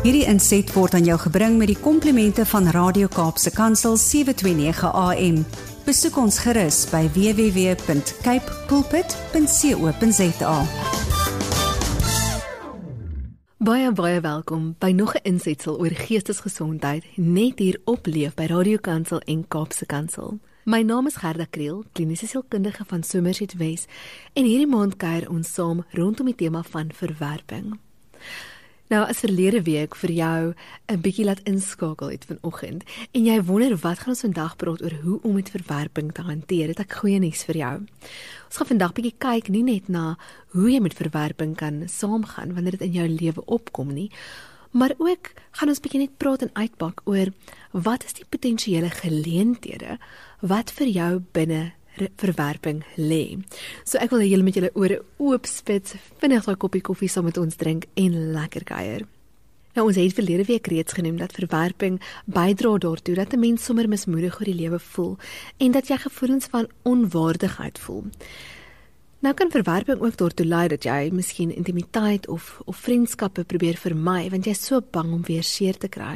Hierdie inset word aan jou gebring met die komplimente van Radio Kaapse Kansel 729 AM. Besoek ons gerus by www.cape pulpit.co.za. Baie welkom by nog 'n insetsel oor geestesgesondheid, net hier op Leef by Radio Kansel en Kaapse Kansel. My naam is Gerda Kriel, kliniese sielkundige van Somerset West, en hierdie maand kuier ons saam rondom die tema van verwerping. Nou, as verlede week vir jou 'n bietjie laat inskakel het vanoggend, en jy wonder wat gaan ons vandag praat oor hoe om met verwerping te hanteer, het ek goeie nuus vir jou. Ons gaan vandag bietjie kyk nie net na hoe jy met verwerping kan saamgaan wanneer dit in jou lewe opkom nie, maar ook gaan ons bietjie net praat en uitpak oor wat is die potensiële geleenthede wat vir jou binne verwerping lê. So ek wil hê julle met julle ore oop spits, vinnig 'n koppie koffie saam met ons drink en lekker kuier. Nou, ons het verlede week reeds genoem dat verwerping bydra daartoe dat 'n mens sommer mismoedig oor die lewe voel en dat jy gevoelens van onwaardigheid voel. Nou kan verwerping ook daartoe lei dat jy miskien intimiteit of vriendskappe probeer vermy want jy is so bang om weer seer te kry.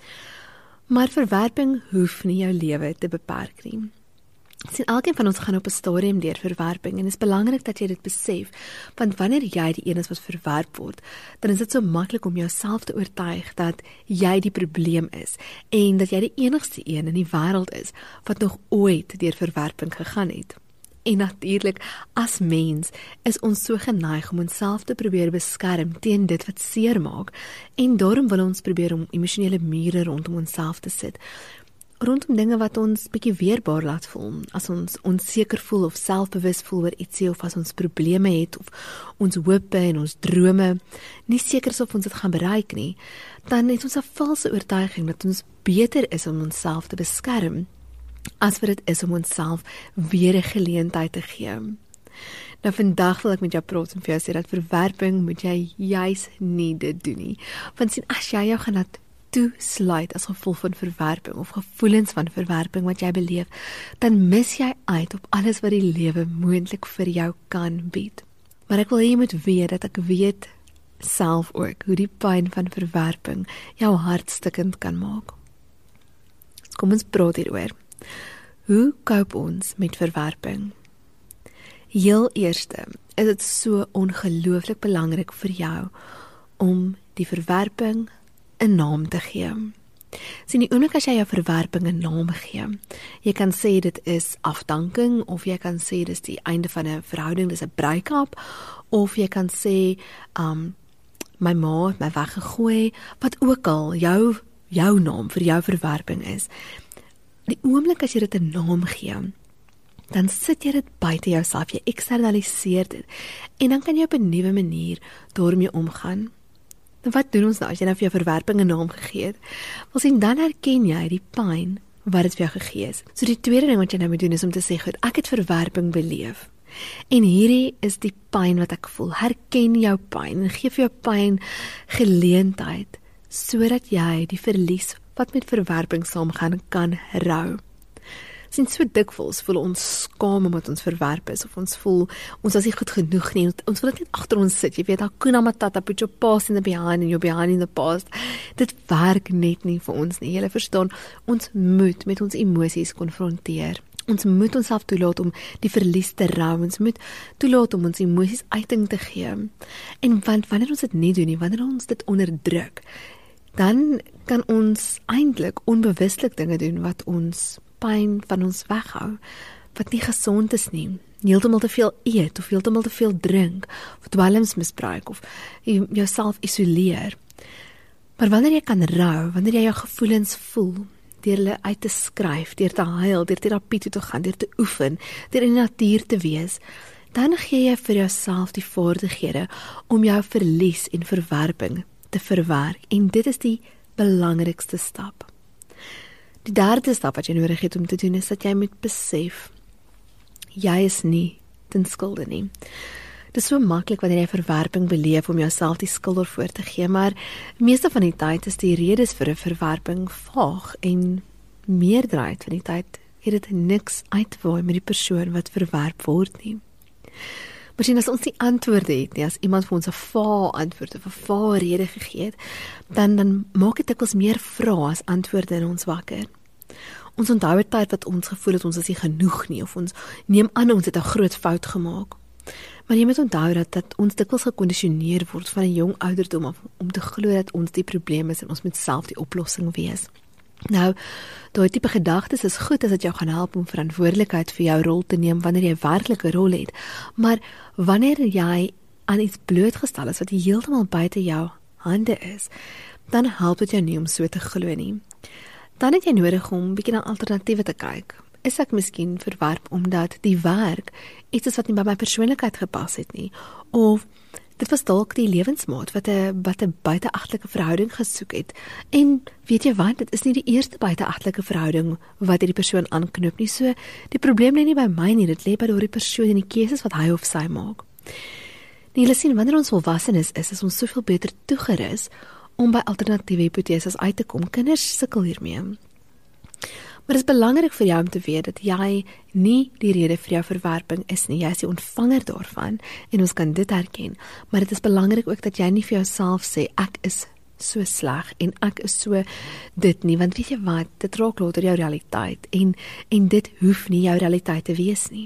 Maar verwerping hoef nie jou lewe te beperk nie. Sien, elkeen van ons gaan op 'n stadium deur verwerping en dit is belangrik dat jy dit besef, want wanneer jy die een is wat verwerp word, dan is dit so maklik om jouself te oortuig dat jy die probleem is en dat jy die enigste een in die wêreld is wat nog ooit deur verwerping gegaan het. En natuurlik, as mens is ons so geneig om onsself te probeer beskerm teen dit wat seer maak, en daarom wil ons probeer om emosionele mure rondom onsself te sit, rondom dinge wat ons bietjie weerbaar laat voel, as ons onseker voel of selfbewus voel oor ietsie, of as ons probleme het, of ons hope en ons drome nie seker is of ons dit gaan bereik nie, dan het ons 'n valse oortuiging dat ons beter is om onsself te beskerm, as wat dit is om onsself weer 'n geleentheid te gee. Nou, vandag wil ek met jou praat en vir jou sê dat verwerping moet jy juis nie dit doen nie, want sien, as jy jou gaan laat toesluit as gevolg van verwerping of gevoelens van verwerping wat jy beleef, dan mis jy uit op alles wat die lewe moontlik vir jou kan bied. Maar ek wil hê jy moet weet dat ek weet self ook hoe die pyn van verwerping jou hartstikkend kan maak. Kom ons praat hieroor. Hoe cope ons met verwerping? Heel eerste is dit so ongelooflik belangrik vir jou om die verwerping 'n naam te gee. Sien, die oomblik as jy jou verwerping 'n naam gee, jy kan sê dit is afdanking, of jy kan sê dit is die einde van 'n verhouding, dis 'n break-up, of jy kan sê my ma het my weggegooi, wat ook al jou naam vir jou verwerping is. Die oomblik as jy dit 'n naam gee, dan sit jy dit buite jouself, jy externaliseer dit, en dan kan jy op 'n nuwe manier daarmee omgaan. Wat doen ons nou as jy nou vir jou verwerping 'n naam gegee het? Wel sien, dan herken jy die pyn wat dit vir jou gegee is. So die tweede ding wat jy nou moet doen is om te sê, goed, ek het verwerping beleef. En hierdie is die pyn wat ek voel. Herken jou pyn en gee vir jou pyn geleentheid, sodat jy die verlies wat met verwerping saamgaan kan rou. Sien, so dikwels voel ons skaam omdat ons verwerp is, of ons voel ons is nie goed genoeg nie, ons wil dit net agter ons sit, jy weet, Hakuna Matata, put your past in the behind and your behind in the past. Dit werk net nie vir ons nie, jy verstaan, ons moet met ons emosies konfronteer. Ons moet onsself toelaat om die verlies te rou, ons moet toelaat om ons emosies uiting te gee. En want wanneer ons dit nie doen nie, wanneer ons dit onderdruk, dan kan ons eintlik onbewustelik dinge doen wat ons pyn van ons weghou, wat nie gesond is nie. Heeltemal te veel eet, of heeltemal te veel drink, of dwelms misbruik, of jouself isoleer. Maar wanneer jy kan rou, wanneer jy jou gevoelens voel, deur hulle uit te skryf, deur te huil, deur terapie toe te gaan, deur te oefen, deur in die natuur te wees, dan gee jy vir jouself die vaardighede om jou verlies en verwerping te verwerk. En dit is die belangrikste stap. Die derde stap wat jy nodig het om te doen is dat jy moet besef, jy is nie ten skulde nie. Dit is so maklik wanneer jy verwerping beleef om jouself die skuld daarvoor te gee, maar meeste van die tyd is die redes vir 'n verwerping vaag en meerderheid van die tyd het dit niks uitwaai met die persoon wat verwerp word nie. Maar sien, as ons nie antwoorde het nie, as iemand vir ons 'n vaal antwoord of 'n vaal rede gegee het, dan maak dit dikwels meer vrae as antwoorde in ons wakker. Ons onthou 'n tyd wat ons gevoel het ons is nie genoeg nie, of ons neem aan ons het 'n groot fout gemaak. Maar jy moet onthou dat ons dikwels gekondisioneer word van 'n jong ouderdom af om te glo dat ons die probleem is en ons moet self die oplossing wees. Nou, daai tipe gedagtes is goed as dit jou gaan help om verantwoordelikheid vir jou rol te neem wanneer jy werklik 'n rol het. Maar wanneer jy aan iets blootgestel is wat heeltemal buite jou hande is, dan help dit jou nie om so te glo nie. Dan het jy nodig om 'n bietjie na alternatiewe te kyk. Is ek miskien verwerp omdat die werk iets is wat nie by my persoonlikheid gepas het nie, of dit was dalk die lewensmaat wat 'n buiteegtelike verhouding gesoek het. En weet jy wat, dit is nie die eerste buiteegtelike verhouding wat hierdie persoon aanknoop nie. So die probleem lê nie by my nie, dit lê by daardie persoon en die keuses wat hy of sy maak. Nee, jy sien, wanneer ons volwassenes is ons soveel beter toegerus om by alternatiewe hipoteses uit te kom. Kinders sukkel hiermee. Maar dit is belangrik vir jou om te weet dat jy nie die rede vir jou verwerping is nie. Jy is die ontvanger daarvan en ons kan dit herken. Maar dit is belangrik ook dat jy nie vir jouself sê ek is so sleg en ek is so dit nie, want weet jy wat, dit raak later jou realiteit en dit hoef nie jou realiteit te wees nie.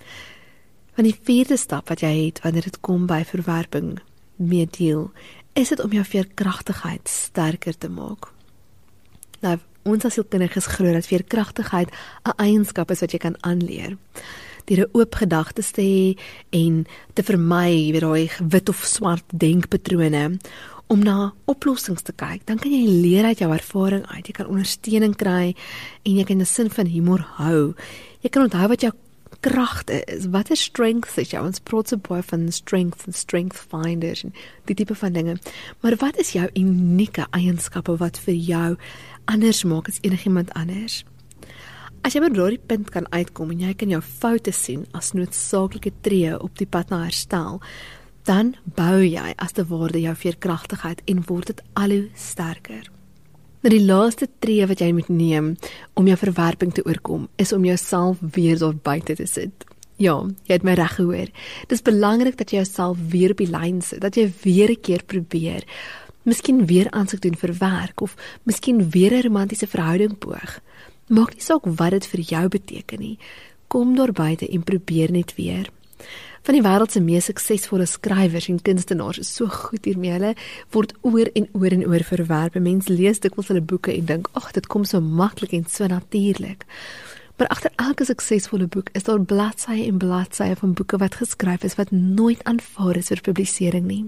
Want die vierde stap wat jy het wanneer dit kom by verwerping mee deel, is dit om jou veerkragtigheid sterker te maak. Nou, ons as sielkundiges glo dat veerkragtigheid 'n eienskap is wat jy kan aanleer. Deur 'n oop gedagtes te hê en te vermy weer daai wit of swart denkpatrone om na oplossings te kyk, dan kan jy leer uit jou ervaring uit. Jy kan ondersteuning kry en jy kan 'n sin van humor hou. Jy kan onthou wat jou kragte is. Wat is strength is jou? Ons praat so baie van strength en strength finders en die tipe van dinge. Maar wat is jou unieke eienskappe wat vir jou anders maak as enigiemand anders? As jy by daardie punt kan uitkom en jy kan jou foute sien as noodsaaklike tree op die pad na herstel, dan bou jy as te ware jou veerkragtigheid en word dit al hoe sterker. Nou die laaste tree wat jy moet neem om jou verwerping te oorkom, is om jouself weer daar buite te sit. Ja, jy het my reg gehoor. Dit is belangrik dat jy jouself weer op die lyn sit, dat jy weer 'n keer probeer, miskien weer aansoek doen vir werk, of miskien weer 'n romantiese verhouding poog. Maak nie saak wat dit vir jou beteken nie. Kom daar buite en probeer net weer. Van die wêreld se mees suksesvolle skrywers en kunstenaars is so goed hiermee. Hulle word oor en oor verwerp. Mense lees dikwels hulle boeke en dink, ag, dit kom so maklik en so natuurlik. Maar agter elke suksesvolle boek is daar bladsye en bladsye van boeke wat geskryf is wat nooit aanvaar is vir publisering nie.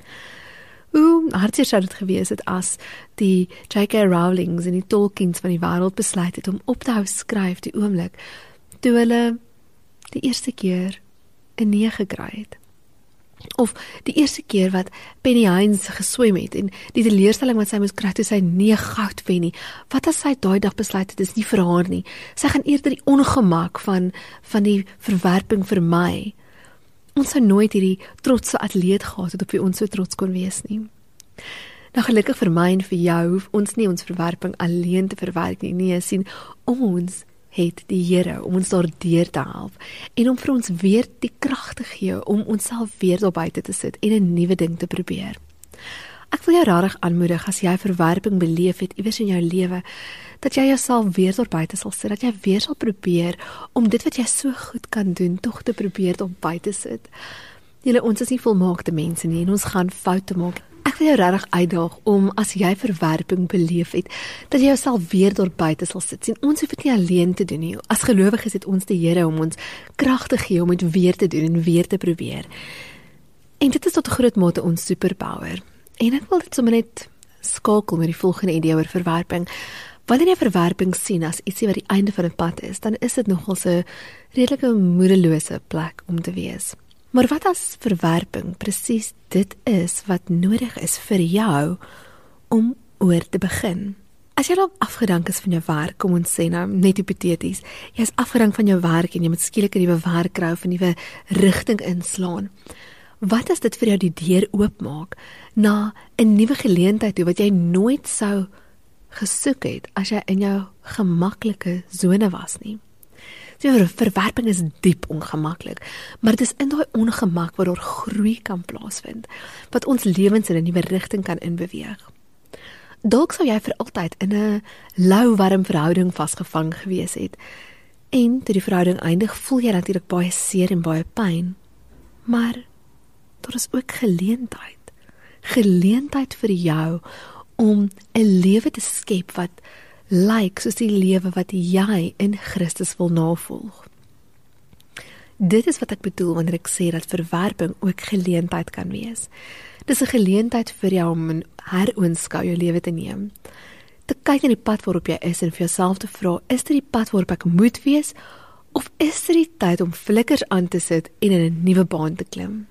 Hoe hartseer sou dit gewees het as die J.K. Rowlings en die Tolkiens van die wêreld besluit het om op te hou skryf die oomblik toe hulle die eerste keer 'n nee gekry het. Of die eerste keer wat Penny Hines geswem het en die teleurstelling wat sy moes kry toe sy nie goud wen nie. Wat as sy daai dag besluit het, dis nie vir haar nie. Sy gaan eerder die ongemak van die verwerping vir my. Ons sou nooit hierdie trotse atleet gehad het op wie ons so trots kon wees nie. Nou gelukkig vir my en vir jou hoef ons nie ons verwerping alleen te verwerk nie. Nee, sien, ons het die Here om ons daardeur te help en om vir ons weer die krag te gee om onsself weer daar buite te sit en 'n nuwe ding te probeer. Ek wil jou regtig aanmoedig as jy verwerping beleef het iewers in jou lewe, dat jy jouself weer daar buite sal sit, dat jy weer sal probeer om dit wat jy so goed kan doen, tog te probeer daar buite sit. Julle, ons is nie volmaakte mense nie en ons gaan foute maak. Ek wil jou regtig uitdaag om, as jy verwerping beleef het, dat jy jouself weer daar buite sal sit. Sien, ons hoef dit nie alleen te doen nie. As gelowiges het ons die Here om ons krag te gee om dit weer te doen en weer te probeer. En dit is tot 'n groot mate ons superpower. En ek wil dit sommer net skakel met die volgende idee oor verwerping. Wanneer jy verwerping sien as ietsie wat die einde van 'n pad is, dan is dit nogal 'n redelike moedelose plek om te wees. Maar wat as verwerping presies dit is wat nodig is vir jou om oor te begin? As jy dalk afgedank is van jou werk, kom ons sê nou net hipoteties, jy is afgedank van jou werk en jy moet skielik 'n nuwe werk kry of 'n nuwe rigting inslaan. Wat as dit vir jou die deur oopmaak na 'n nuwe geleentheid toe wat jy nooit sou gesoek het as jy in jou gemaklike sone was nie? Die verwerping is diep ongemaklik, maar dit is in daai ongemak waar daar groei kan plaasvind, wat ons lewens in 'n nuwe rigting kan inbeweeg. Dalk sou jy vir altyd in 'n lou warm verhouding vasgevang gewees het, en toe die verhouding eindig, voel jy natuurlik baie seer en baie pyn, maar daar is ook geleentheid vir jou om 'n lewe te skep wat lyk soos die lewe wat jy in Christus wil navolg. Dit is wat ek bedoel wanneer ek sê dat verwerping ook geleentheid kan wees. Dis 'n geleentheid vir jou om 'n heroonskou jou lewe te neem. Te kyk na die pad waarop jy is en vir jouself te vra, is dit die pad waarop ek moet wees, of is dit die tyd om flikkers aan te sit en in 'n nuwe baan te klim?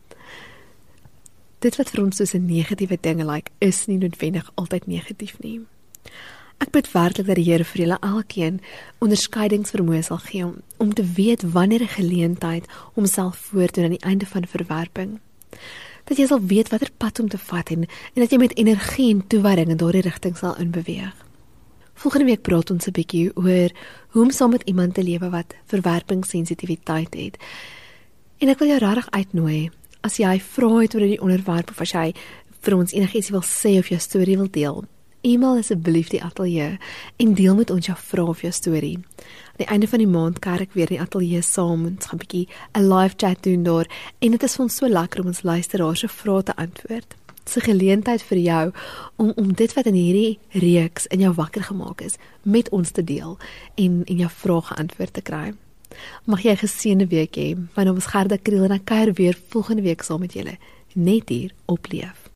Dit wat vir ons soos 'n negatiewe ding lyk, is nie noodwendig altyd negatief nie. Ek bid werklik dat die Here vir julle elkeen onderskeidingsvermoë sal gee om te weet wanneer 'n geleentheid homself voordoen aan die einde van verwerping. Dat jy sal weet watter pad om te vat en dat jy met energie en toewyding in daardie rigting sal inbeweeg. Volgende week praat ons 'n bietjie oor hoe om saam met iemand te lewe wat verwerpingssensitiwiteit het. En ek wil jou regtig uitnooi, as jy vra het oor die onderwerp of as jy vir ons enigiets wil sê of jou storie wil deel, e-mail asseblief die ateljee en deel met ons jou vrae of jou storie. Aan die einde van die maand kerk ek weer in die ateljee saam, ons gaan 'n bietjie 'n live chat doen daar, en dit is vir ons so lekker om ons luisteraars se vrae te antwoord. Dit is 'n geleentheid vir jou om dit wat in hierdie reeks in jou wakker gemaak is, met ons te deel en jou vrae geantwoord te kry. Mag jy 'n geseënde week hê. My naam is Gerda Kriel en ek kuier weer volgende week saam met julle, net hier op Leef.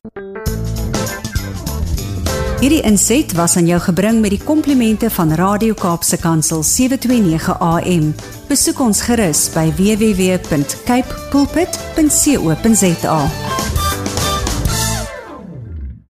Hierdie inset was aan jou gebring met die komplimente van Radio Kaapse Kansel 729 AM. Besoek ons gerus by www.cape pulpit.co.za.